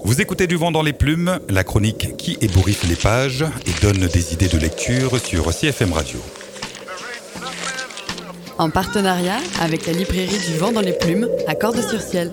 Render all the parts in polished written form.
Vous écoutez Du vent dans les plumes, la chronique qui ébouriffe les pages et donne des idées de lecture sur CFM Radio. En partenariat avec la librairie Du vent dans les plumes à Cordes-sur-Ciel.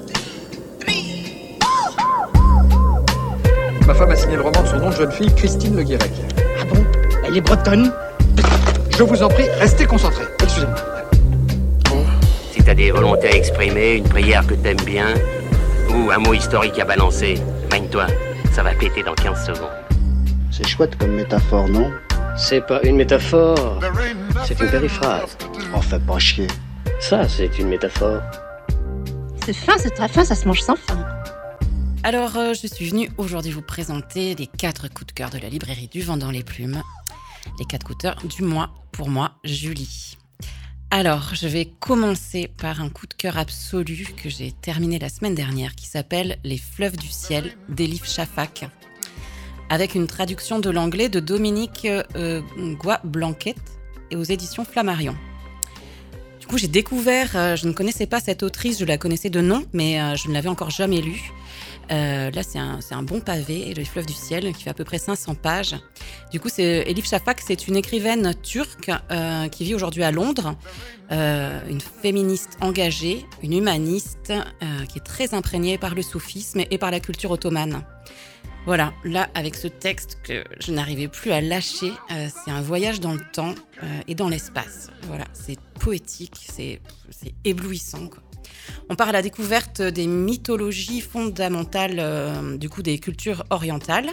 Ma femme a signé le roman de son nom de jeune fille, Christine Le Guirec. Ah bon? Elle est bretonne? Je vous en prie, restez concentrés. Excusez-moi. Bon, si t'as des volontés à exprimer, une prière que t'aimes bien, ou un mot historique à balancer, mine-toi, ça va péter dans 15 secondes. C'est chouette comme métaphore, non? C'est pas une métaphore, c'est une périphrase. Oh, fais pas chier. Ça, c'est une métaphore. C'est fin, c'est très fin, ça se mange sans fin. Alors, je suis venue aujourd'hui vous présenter les 4 coups de cœur de la librairie Du vent dans les plumes. Les 4 coups de cœur du mois, pour moi, Julie. Alors, je vais commencer par un coup de cœur absolu que j'ai terminé la semaine dernière, qui s'appelle « Les fleuves du ciel » d'Elif Shafak, avec une traduction de l'anglais de Dominique Goy-Blanquette et aux éditions Flammarion. Du coup, j'ai découvert, je ne connaissais pas cette autrice, je la connaissais de nom, mais je ne l'avais encore jamais lue. Là, c'est un bon pavé, Les fleuves du ciel, qui fait à peu près 500 pages. Du coup, Elif Shafak, c'est une écrivaine turque qui vit aujourd'hui à Londres, une féministe engagée, une humaniste qui est très imprégnée par le soufisme et par la culture ottomane. Voilà, là, avec ce texte que je n'arrivais plus à lâcher, c'est un voyage dans le temps et dans l'espace. Voilà, c'est poétique, c'est éblouissant, quoi. On part à la découverte des mythologies fondamentales du coup des cultures orientales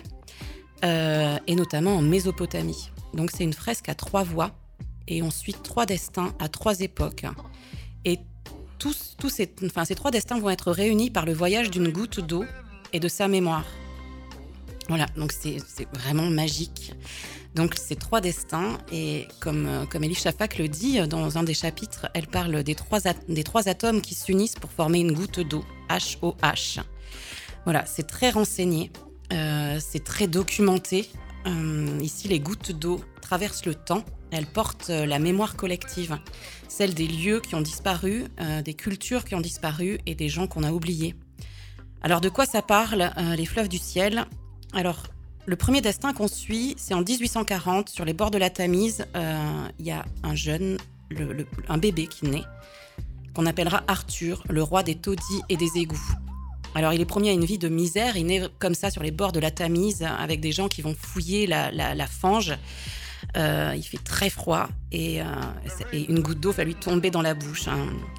et notamment en Mésopotamie. Donc c'est une fresque à 3 voix et on suit 3 destins à 3 époques. Et ces 3 destins vont être réunis par le voyage d'une goutte d'eau et de sa mémoire. Voilà, donc c'est vraiment magique. Donc ces 3 destins, et comme Elif Shafak le dit dans un des chapitres, elle parle des trois atomes qui s'unissent pour former une goutte d'eau, HOH. Voilà, c'est très renseigné, c'est très documenté. Ici, les gouttes d'eau traversent le temps, elles portent la mémoire collective, celle des lieux qui ont disparu, des cultures qui ont disparu et des gens qu'on a oubliés. Alors de quoi ça parle, les fleuves du ciel ? Alors, le premier destin qu'on suit, c'est en 1840, sur les bords de la Tamise. Il y a un jeune, un bébé qui naît, qu'on appellera Arthur, le roi des taudis et des égouts. Alors, il est promis à une vie de misère. Il naît comme ça sur les bords de la Tamise, avec des gens qui vont fouiller la fange. Il fait très froid et une goutte d'eau va lui tomber dans la bouche.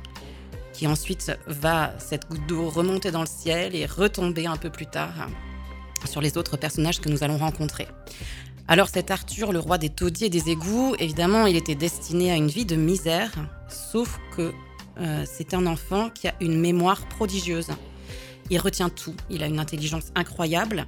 Qui ensuite va, cette goutte d'eau, remonter dans le ciel et retomber un peu plus tard sur les autres personnages que nous allons rencontrer. Alors cet Arthur, le roi des taudis et des égouts, évidemment, il était destiné à une vie de misère, sauf que c'est un enfant qui a une mémoire prodigieuse. Il retient tout, il a une intelligence incroyable,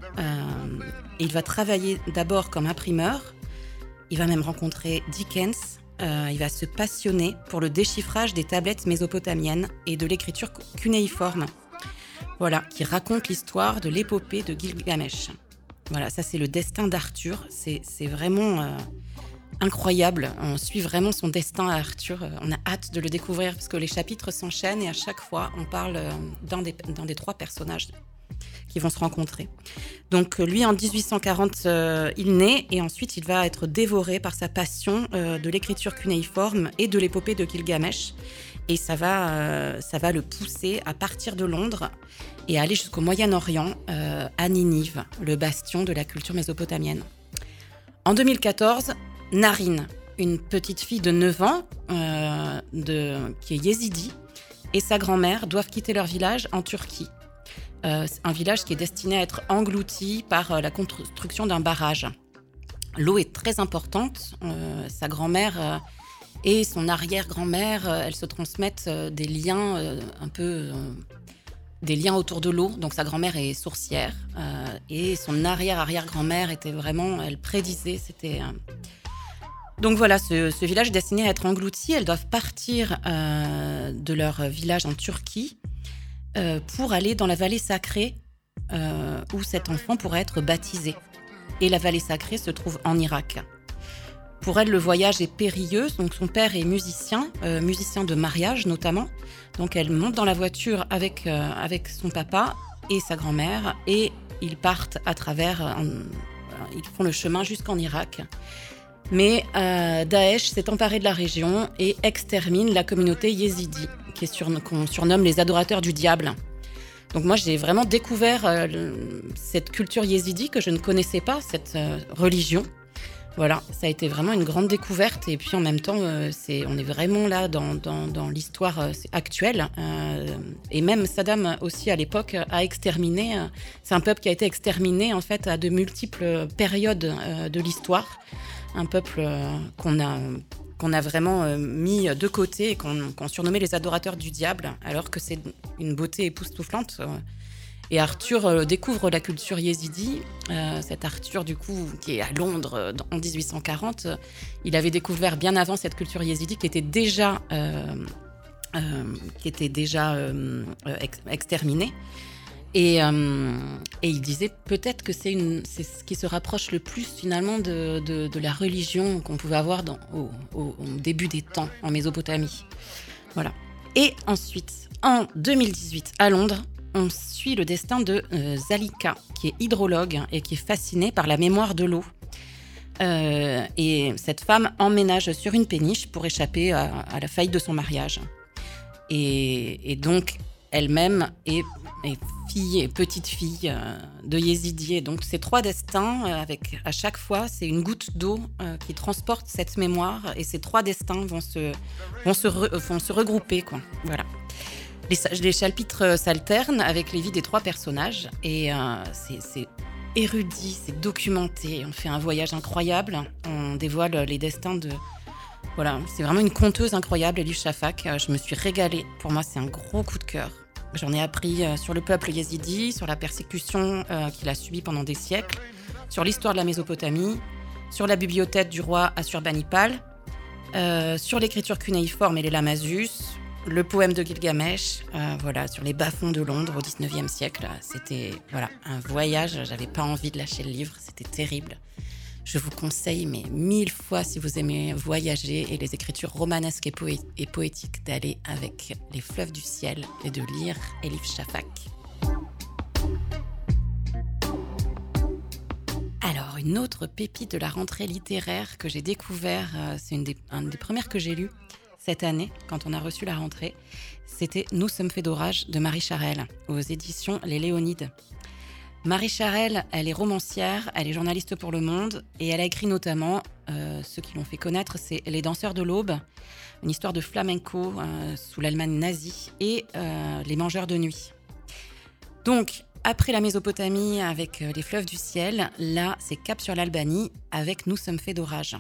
et il va travailler d'abord comme imprimeur, il va même rencontrer Dickens, il va se passionner pour le déchiffrage des tablettes mésopotamiennes et de l'écriture cunéiforme. Voilà, qui raconte l'histoire de l'épopée de Gilgamesh. Voilà, ça c'est le destin d'Arthur. C'est vraiment incroyable. On suit vraiment son destin à Arthur. On a hâte de le découvrir parce que les chapitres s'enchaînent et à chaque fois, on parle d'un des 3 personnages qui vont se rencontrer. Donc lui, en 1840, il naît et ensuite il va être dévoré par sa passion de l'écriture cunéiforme et de l'épopée de Gilgamesh. Et ça va le pousser à partir de Londres et à aller jusqu'au Moyen-Orient, à Ninive, le bastion de la culture mésopotamienne. En 2014, Narine, une petite fille de 9 ans qui est yézidi, et sa grand-mère doivent quitter leur village en Turquie. Un village qui est destiné à être englouti par la construction d'un barrage. L'eau est très importante. Sa grand-mère et son arrière-grand-mère, elles se transmettent des liens des liens autour de l'eau. Donc sa grand-mère est sourcière et son arrière-arrière-grand-mère était vraiment, elle prédisait, Donc voilà, ce village est destiné à être englouti. Elles doivent partir de leur village en Turquie pour aller dans la vallée sacrée où cet enfant pourrait être baptisé. Et la vallée sacrée se trouve en Irak. Pour elle, le voyage est périlleux. Donc son père est musicien de mariage notamment. Donc elle monte dans la voiture avec son papa et sa grand-mère et ils partent à travers, ils font le chemin jusqu'en Irak. Mais Daesh s'est emparé de la région et extermine la communauté yézidi, qu'on surnomme les adorateurs du diable. Donc moi, j'ai vraiment découvert cette culture yézidi que je ne connaissais pas, cette religion. Voilà, ça a été vraiment une grande découverte. Et puis en même temps, on est vraiment là dans l'histoire actuelle. Et même Saddam aussi, à l'époque, a exterminé. C'est un peuple qui a été exterminé, en fait, à de multiples périodes de l'histoire. Un peuple qu'on a vraiment mis de côté et qu'on surnommait les adorateurs du diable, alors que c'est une beauté époustouflante. Et Arthur découvre la culture yézidi. Cet Arthur, du coup, qui est à Londres en 1840, il avait découvert bien avant cette culture yézidi qui était déjà exterminée. Et il disait peut-être que c'est ce qui se rapproche le plus finalement de la religion qu'on pouvait avoir au début des temps en Mésopotamie. Voilà. Et ensuite, en 2018, à Londres, on suit le destin de Zalika, qui est hydrologue et qui est fascinée par la mémoire de l'eau. Et cette femme emménage sur une péniche pour échapper à la faillite de son mariage. Et donc, elle-même est petite fille de yézidi. Et donc, ces trois destins, avec à chaque fois, c'est une goutte d'eau qui transporte cette mémoire. Et ces trois destins vont se regrouper, quoi. Voilà. Les chapitres s'alternent avec les vies des trois personnages. Et c'est érudit, c'est documenté. On fait un voyage incroyable. On dévoile les destins de... Voilà, c'est vraiment une conteuse incroyable, Elif Shafak. Je me suis régalée. Pour moi, c'est un gros coup de cœur. J'en ai appris sur le peuple yézidi, sur la persécution qu'il a subie pendant des siècles, sur l'histoire de la Mésopotamie, sur la bibliothèque du roi Assurbanipal, sur l'écriture cunéiforme et les lamazus, le poème de Gilgamesh, sur les bas-fonds de Londres au XIXe siècle. C'était un voyage, j'avais pas envie de lâcher le livre, c'était terrible. Je vous conseille, mais 1000 fois, si vous aimez voyager et les écritures romanesques et poétiques, d'aller avec les fleuves du ciel et de lire Elif Shafak. Alors, une autre pépite de la rentrée littéraire que j'ai découvert, c'est une des premières que j'ai lues cette année, quand on a reçu la rentrée, c'était « Nous sommes faits d'orage » de Marie Charelle, aux éditions Les Léonides. Marie Charelle, elle est romancière, elle est journaliste pour Le Monde et elle a écrit notamment, ceux qui l'ont fait connaître, c'est Les Danseurs de l'Aube, une histoire de flamenco sous l'Allemagne nazie et Les Mangeurs de nuit. Donc, après la Mésopotamie avec les fleuves du ciel, là, c'est cap sur l'Albanie avec Nous sommes faits d'orage.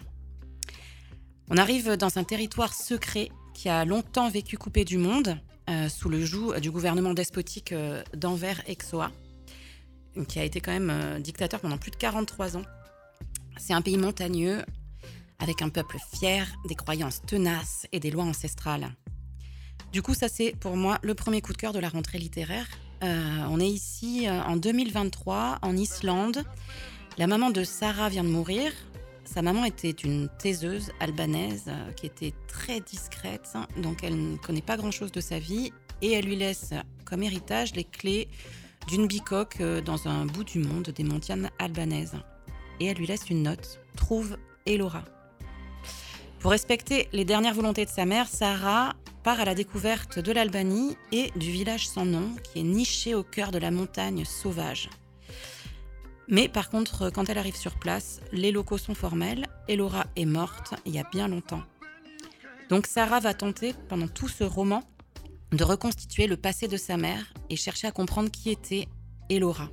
On arrive dans un territoire secret qui a longtemps vécu coupé du monde, sous le joug du gouvernement despotique d'Enver Exoa, qui a été quand même dictateur pendant plus de 43 ans. C'est un pays montagneux, avec un peuple fier, des croyances tenaces et des lois ancestrales. Du coup, ça c'est pour moi le premier coup de cœur de la rentrée littéraire. On est ici en 2023, en Islande. La maman de Sarah vient de mourir. Sa maman était une taiseuse albanaise qui était très discrète, donc elle ne connaît pas grand-chose de sa vie, et elle lui laisse comme héritage les clés d'une bicoque dans un bout du monde des montagnes albanaises. Et elle lui laisse une note, trouve Elora. Pour respecter les dernières volontés de sa mère, Sarah part à la découverte de l'Albanie et du village sans nom qui est niché au cœur de la montagne sauvage. Mais par contre, quand elle arrive sur place, les locaux sont formels, Elora est morte il y a bien longtemps. Donc Sarah va tenter, pendant tout ce roman, de reconstituer le passé de sa mère et chercher à comprendre qui était Elora.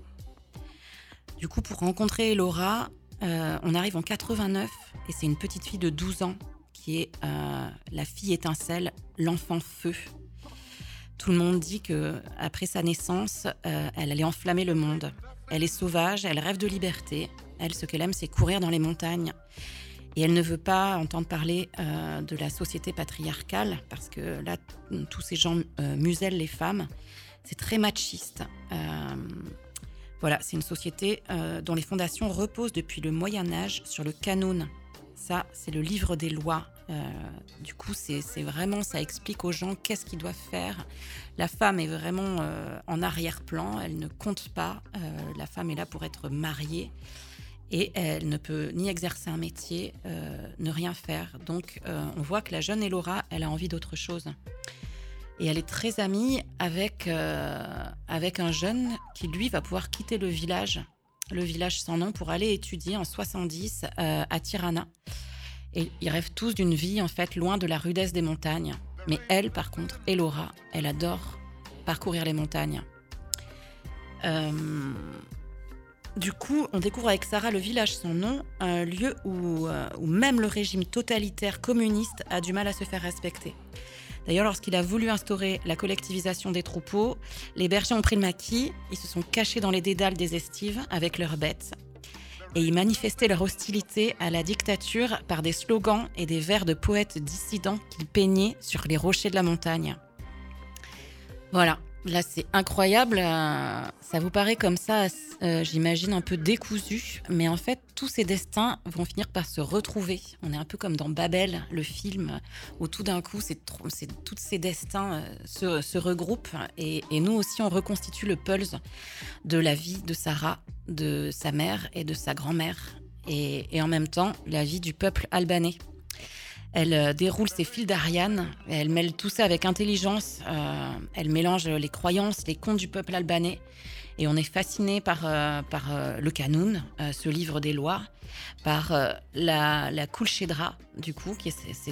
Du coup, pour rencontrer Elora, on arrive en 89 et c'est une petite fille de 12 ans qui est la fille étincelle, l'enfant feu. Tout le monde dit qu'après sa naissance, elle allait enflammer le monde. Elle est sauvage, elle rêve de liberté. Elle, ce qu'elle aime, c'est courir dans les montagnes. Et elle ne veut pas entendre parler de la société patriarcale, parce que là, tous ces gens musellent les femmes. C'est très machiste. Voilà, c'est une société dont les fondations reposent depuis le Moyen-Âge sur le canon. Ça, c'est le livre des lois Du coup, c'est vraiment, ça explique aux gens qu'est-ce qu'ils doivent faire. La femme est vraiment en arrière-plan, elle ne compte pas. La femme est là pour être mariée et elle ne peut ni exercer un métier, ne rien faire. Donc, on voit que la jeune Elora, elle a envie d'autre chose. Et elle est très amie avec un jeune qui, lui, va pouvoir quitter le village sans nom, pour aller étudier en 70 à Tirana. Et ils rêvent tous d'une vie, en fait, loin de la rudesse des montagnes. Mais elle, par contre, Elora, elle adore parcourir les montagnes. Du coup, on découvre avec Sarah le village sans nom, un lieu où même le régime totalitaire communiste a du mal à se faire respecter. D'ailleurs, lorsqu'il a voulu instaurer la collectivisation des troupeaux, les bergers ont pris le maquis, ils se sont cachés dans les dédales des estives avec leurs bêtes. Et ils manifestaient leur hostilité à la dictature par des slogans et des vers de poètes dissidents qu'ils peignaient sur les rochers de la montagne. Voilà, là c'est incroyable, ça vous paraît comme ça, j'imagine un peu décousu, mais en fait tous ces destins vont finir par se retrouver. On est un peu comme dans Babel, le film, où tout d'un coup tous ces destins se regroupent et nous aussi on reconstitue le pulse de la vie de Sarah, de sa mère et de sa grand-mère et en même temps la vie du peuple albanais. Elle déroule ses fils d'Ariane, elle mêle tout ça avec intelligence, elle mélange les croyances, les contes du peuple albanais et on est fasciné par le Kanun, ce livre des lois, par la Kulchedra, du coup, qui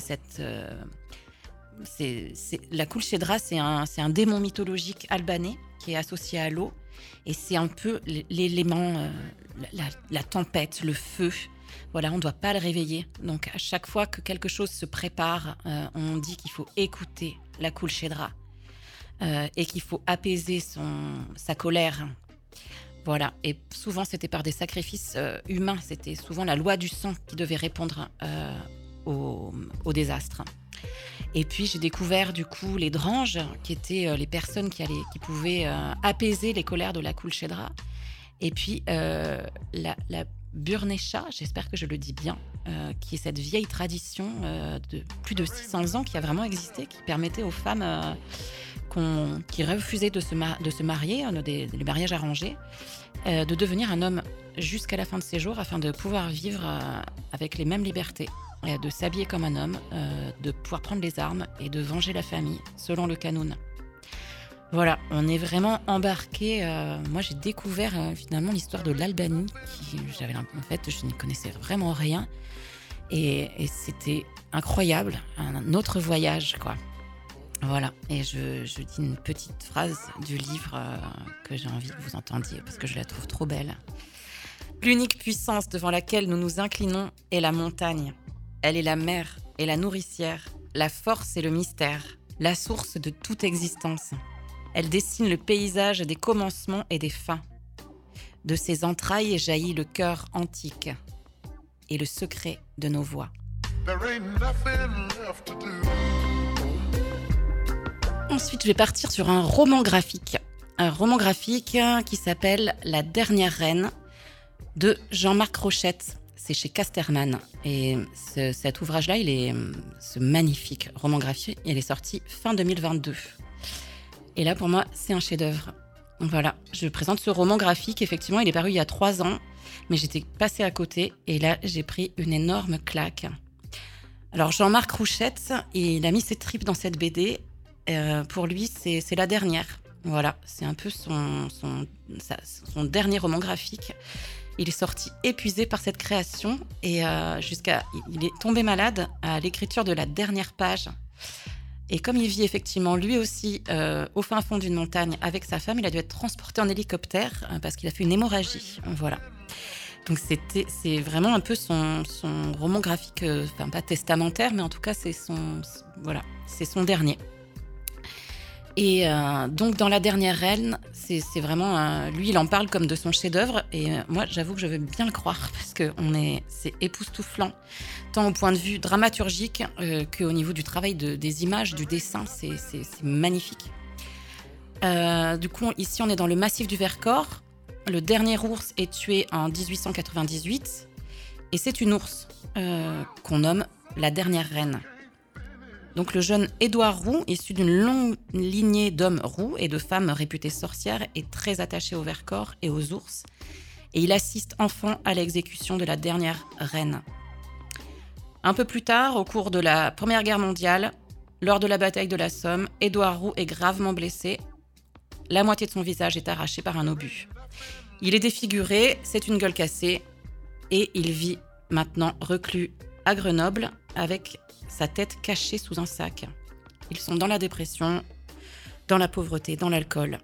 la Kulchedra, c'est un démon mythologique albanais qui est associé à l'eau et c'est un peu l'élément, la tempête, le feu. Voilà, on ne doit pas le réveiller. Donc, à chaque fois que quelque chose se prépare, on dit qu'il faut écouter la Kulchedra et qu'il faut apaiser sa colère. Voilà, et souvent, c'était par des sacrifices humains. C'était souvent la loi du sang qui devait répondre au désastre. Et puis, j'ai découvert, du coup, les dranges, qui étaient les personnes qui pouvaient apaiser les colères de la Kulchedra. Et puis, la Burnecha, j'espère que je le dis bien, qui est cette vieille tradition de plus de 600 ans qui a vraiment existé, qui permettait aux femmes qui refusaient de se marier, les mariages arrangés, de devenir un homme jusqu'à la fin de ses jours afin de pouvoir vivre avec les mêmes libertés, de s'habiller comme un homme, de pouvoir prendre les armes et de venger la famille selon le Kanun. Voilà, on est vraiment embarqué. Moi, j'ai découvert finalement l'histoire de l'Albanie. En fait, je n'y connaissais vraiment rien. Et c'était incroyable, un autre voyage, quoi. Voilà, et je dis une petite phrase du livre que j'ai envie que vous entendiez, parce que je la trouve trop belle. L'unique puissance devant laquelle nous nous inclinons est la montagne. Elle est la mère et la nourricière, la force et le mystère, la source de toute existence. Elle dessine le paysage des commencements et des fins. De ses entrailles jaillit le cœur antique et le secret de nos voix. Ensuite, je vais partir sur un roman graphique. Un roman graphique qui s'appelle La dernière reine de Jean-Marc Rochette. C'est chez Casterman. Et cet ouvrage-là, ce magnifique roman graphique, il est sorti fin 2022. Et là, pour moi, c'est un chef-d'œuvre. Voilà, je présente ce roman graphique. Effectivement, il est paru il y a 3 ans, mais j'étais passée à côté. Et là, j'ai pris une énorme claque. Alors, Jean-Marc Rochette, il a mis ses tripes dans cette BD. Pour lui, c'est la dernière. Voilà, c'est un peu son dernier roman graphique. Il est sorti épuisé par cette création et il est tombé malade à l'écriture de la dernière page. Et comme il vit effectivement lui aussi au fin fond d'une montagne avec sa femme, il a dû être transporté en hélicoptère parce qu'il a fait une hémorragie. Voilà. Donc c'est vraiment un peu son roman graphique, enfin pas testamentaire, mais en tout cas c'est son dernier. Et donc dans La dernière reine, c'est vraiment lui, il en parle comme de son chef-d'œuvre. Et moi, j'avoue que je veux bien le croire parce que c'est époustouflant, tant au point de vue dramaturgique qu'au niveau du travail des images, du dessin, c'est magnifique. Du coup, ici, on est dans le massif du Vercors. Le dernier ours est tué en 1898 et c'est une ours qu'on nomme La dernière reine. Donc le jeune Édouard Roux, issu d'une longue lignée d'hommes roux et de femmes réputées sorcières, est très attaché au Vercors et aux ours. Et il assiste enfant à l'exécution de la dernière reine. Un peu plus tard, au cours de la Première Guerre mondiale, lors de la bataille de la Somme, Édouard Roux est gravement blessé. La moitié de son visage est arrachée par un obus. Il est défiguré, c'est une gueule cassée, et il vit maintenant reclus à Grenoble avec sa tête cachée sous un sac. Ils sont dans la dépression, dans la pauvreté, dans l'alcool.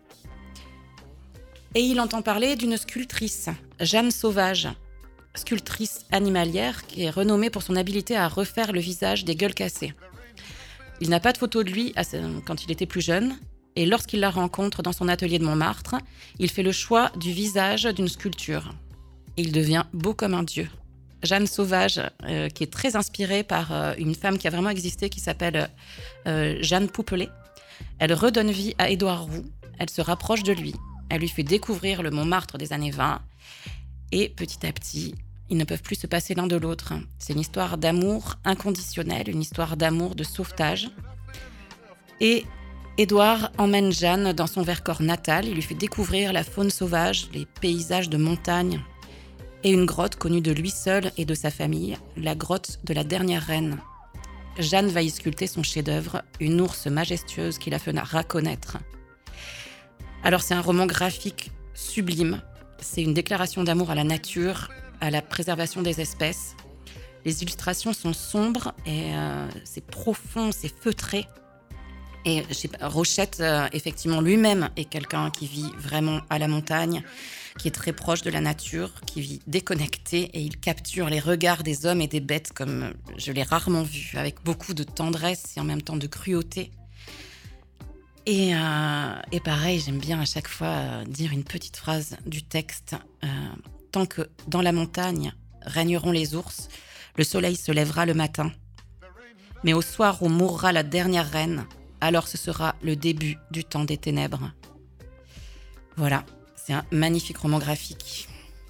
Et il entend parler d'une sculptrice, Jeanne Sauvage, sculptrice animalière qui est renommée pour son habileté à refaire le visage des gueules cassées. Il n'a pas de photo de lui quand il était plus jeune, et lorsqu'il la rencontre dans son atelier de Montmartre, il fait le choix du visage d'une sculpture. Et il devient beau comme un dieu. Jeanne Sauvage, qui est très inspirée par une femme qui a vraiment existé, qui s'appelle Jeanne Poupelet. Elle redonne vie à Édouard Roux, elle se rapproche de lui, elle lui fait découvrir le Montmartre des années 20, et petit à petit, ils ne peuvent plus se passer l'un de l'autre. C'est une histoire d'amour inconditionnel, une histoire d'amour de sauvetage. Et Édouard emmène Jeanne dans son Vercors natal, il lui fait découvrir la faune sauvage, les paysages de montagne, et une grotte connue de lui seul et de sa famille, la grotte de la dernière reine. Jeanne va y sculpter son chef-d'œuvre, une ours majestueuse qui la fera connaître. Alors c'est un roman graphique sublime, c'est une déclaration d'amour à la nature, à la préservation des espèces. Les illustrations sont sombres et c'est profond, c'est feutré. Et Rochette, effectivement, lui-même est quelqu'un qui vit vraiment à la montagne, qui est très proche de la nature, qui vit déconnecté et il capture les regards des hommes et des bêtes comme je l'ai rarement vu, avec beaucoup de tendresse et en même temps de cruauté. Et pareil, j'aime bien à chaque fois dire une petite phrase du texte. Tant que dans la montagne régneront les ours, le soleil se lèvera le matin. Mais au soir où mourra la dernière reine, alors ce sera le début du temps des ténèbres. Voilà, c'est un magnifique roman graphique.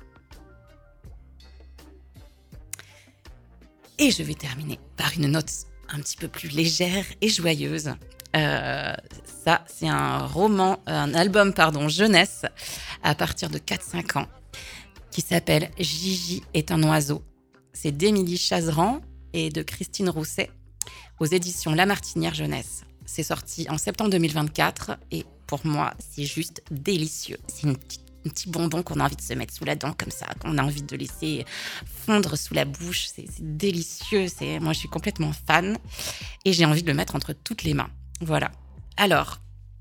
Et je vais terminer par une note un petit peu plus légère et joyeuse. Ça, c'est un album jeunesse à partir de 4-5 ans qui s'appelle Gigi est un oiseau. C'est d'Émilie Chazeran et de Christine Rousset aux éditions La Martinière Jeunesse. C'est sorti en septembre 2024 et pour moi, c'est juste délicieux. C'est un petit bonbon qu'on a envie de se mettre sous la dent comme ça, qu'on a envie de laisser fondre sous la bouche. C'est délicieux. Moi, je suis complètement fan et j'ai envie de le mettre entre toutes les mains. Voilà. Alors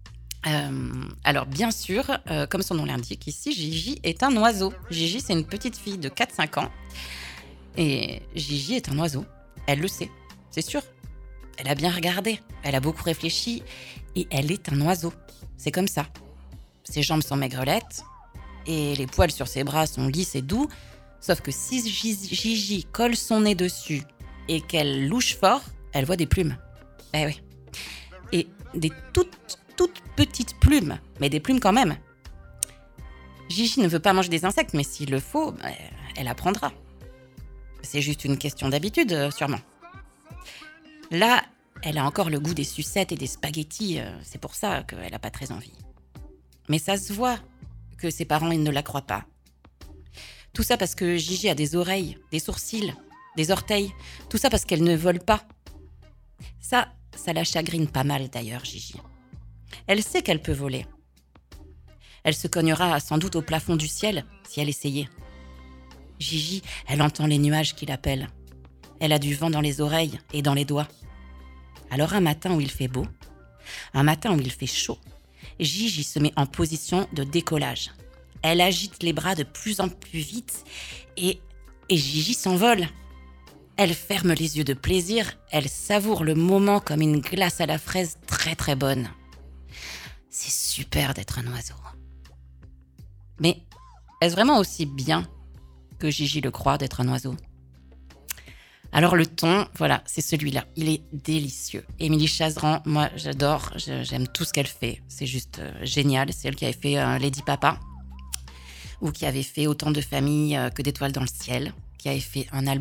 bien sûr, comme son nom l'indique ici, Gigi est un oiseau. Gigi, c'est une petite fille de 4-5 ans. Et Gigi est un oiseau. Elle le sait, c'est sûr. Elle a bien regardé, elle a beaucoup réfléchi et elle est un oiseau. C'est comme ça. Ses jambes sont maigrelettes et les poils sur ses bras sont lisses et doux. Sauf que si Gigi colle son nez dessus et qu'elle louche fort, elle voit des plumes. Eh oui. Et des toutes petites plumes, mais des plumes quand même. Gigi ne veut pas manger des insectes, mais s'il le faut, elle apprendra. C'est juste une question d'habitude, sûrement. Là, elle a encore le goût des sucettes et des spaghettis, c'est pour ça qu'elle n'a pas très envie. Mais ça se voit que ses parents, ils ne la croient pas. Tout ça parce que Gigi a des oreilles, des sourcils, des orteils, tout ça parce qu'elle ne vole pas. Ça la chagrine pas mal d'ailleurs, Gigi. Elle sait qu'elle peut voler. Elle se cognera sans doute au plafond du ciel si elle essayait. Gigi, elle entend les nuages qui l'appellent. Elle a du vent dans les oreilles et dans les doigts. Alors un matin où il fait beau, un matin où il fait chaud, Gigi se met en position de décollage. Elle agite les bras de plus en plus vite et Gigi s'envole. Elle ferme les yeux de plaisir, elle savoure le moment comme une glace à la fraise très très bonne. C'est super d'être un oiseau. Mais est-ce vraiment aussi bien que Gigi le croit d'être un oiseau ? Alors le ton, voilà, c'est celui-là. Il est délicieux. Émilie Chazeran, moi j'adore, j'aime tout ce qu'elle fait. C'est juste génial. C'est elle qui avait fait Lady Papa, ou qui avait fait Autant de familles que d'étoiles dans le ciel, qui avait fait un album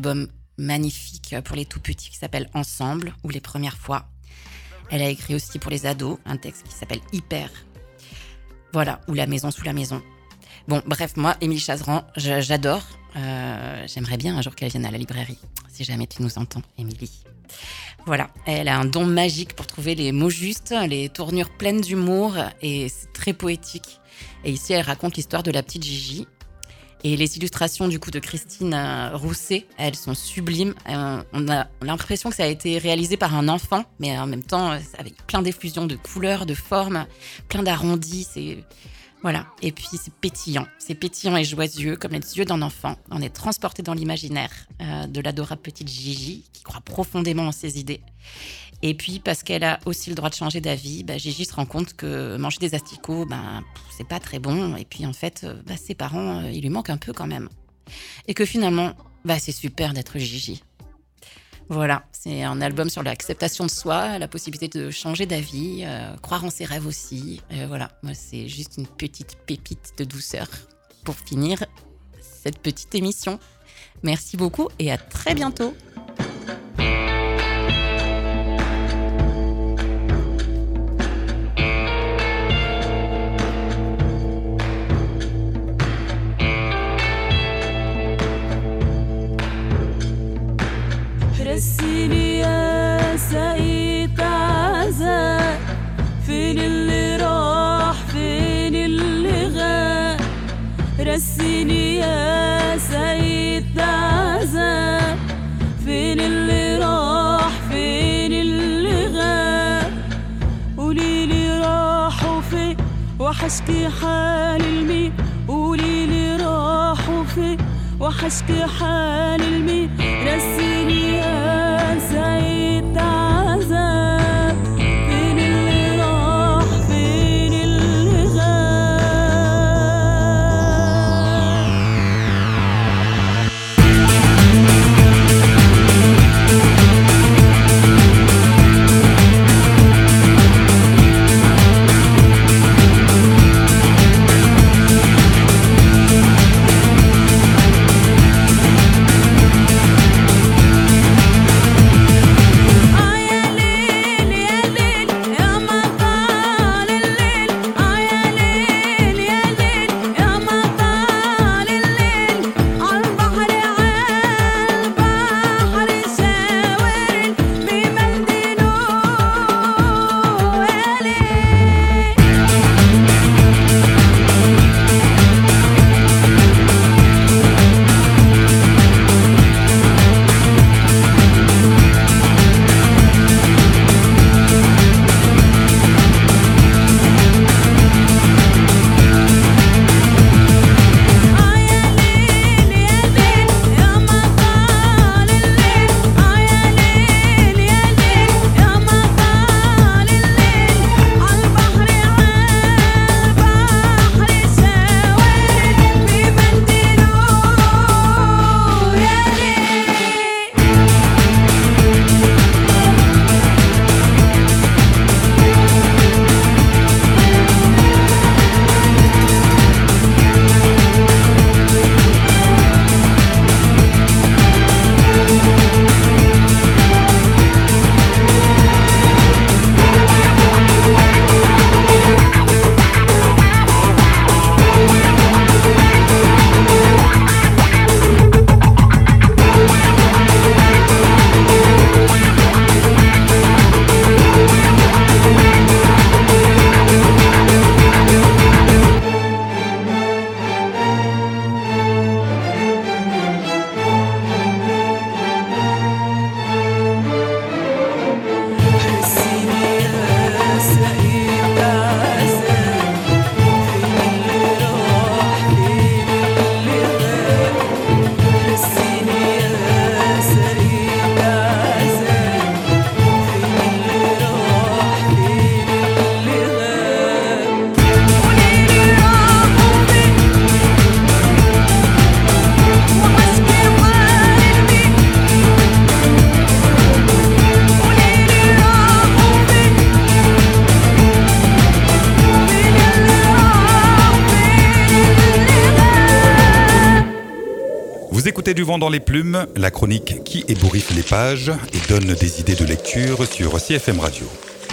magnifique pour les tout petits qui s'appelle Ensemble ou Les Premières Fois. Elle a écrit aussi pour les ados un texte qui s'appelle Hyper. Voilà, ou La Maison sous la maison. Bon, bref, moi, Émilie Chazeran, j'adore. J'aimerais bien un jour qu'elle vienne à la librairie, si jamais tu nous entends, Émilie. Voilà, elle a un don magique pour trouver les mots justes, les tournures pleines d'humour, et c'est très poétique. Et ici, elle raconte l'histoire de la petite Gigi. Et les illustrations du coup de Christine Rousset, elles sont sublimes. On a l'impression que ça a été réalisé par un enfant, mais en même temps, avec plein d'effusions de couleurs, de formes, plein d'arrondis. Voilà. Et puis c'est pétillant et joyeux, comme les yeux d'un enfant. On est transporté dans l'imaginaire de l'adorable petite Gigi, qui croit profondément en ses idées. Et puis, parce qu'elle a aussi le droit de changer d'avis, Gigi se rend compte que manger des asticots, c'est pas très bon. Et puis, en fait, ses parents, il lui manque un peu quand même. Et que finalement, c'est super d'être Gigi. Voilà, c'est un album sur l'acceptation de soi, la possibilité de changer d'avis, croire en ses rêves aussi. Voilà, moi, c'est juste une petite pépite de douceur pour finir cette petite émission. Merci beaucoup et à très bientôt. رسيني يا سقيت عذاب فين اللي راح فين اللي غاب رسيني يا سقيت عذاب فين اللي راح فين اللي غاب قوليلي راحوا فين وحشكي حال المين قوليلي راحوا فين وحشكي حال المين رسيني يا سيد عذاب فين اللي راح فين اللي غاب Vous écoutez Du vent dans les plumes, la chronique qui ébouriffe les pages et donne des idées de lecture sur CFM Radio.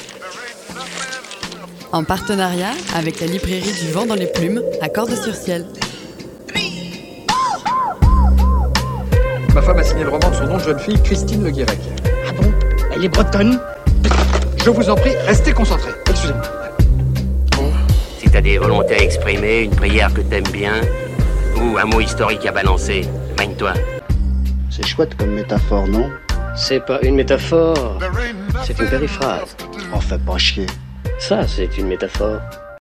En partenariat avec la librairie Du vent dans les plumes à Cordes-sur-Ciel. Ma femme a signé le roman de son nom de jeune fille, Christine Le Guirec. Ah bon? Elle est bretonne? Je vous en prie, restez concentrés. Excusez-moi. Si t'as des volontés à exprimer, une prière que t'aimes bien, ou un mot historique à balancer, magne-toi. C'est chouette comme métaphore, non? C'est pas une métaphore, c'est une périphrase. Oh, fais pas chier. Ça, c'est une métaphore.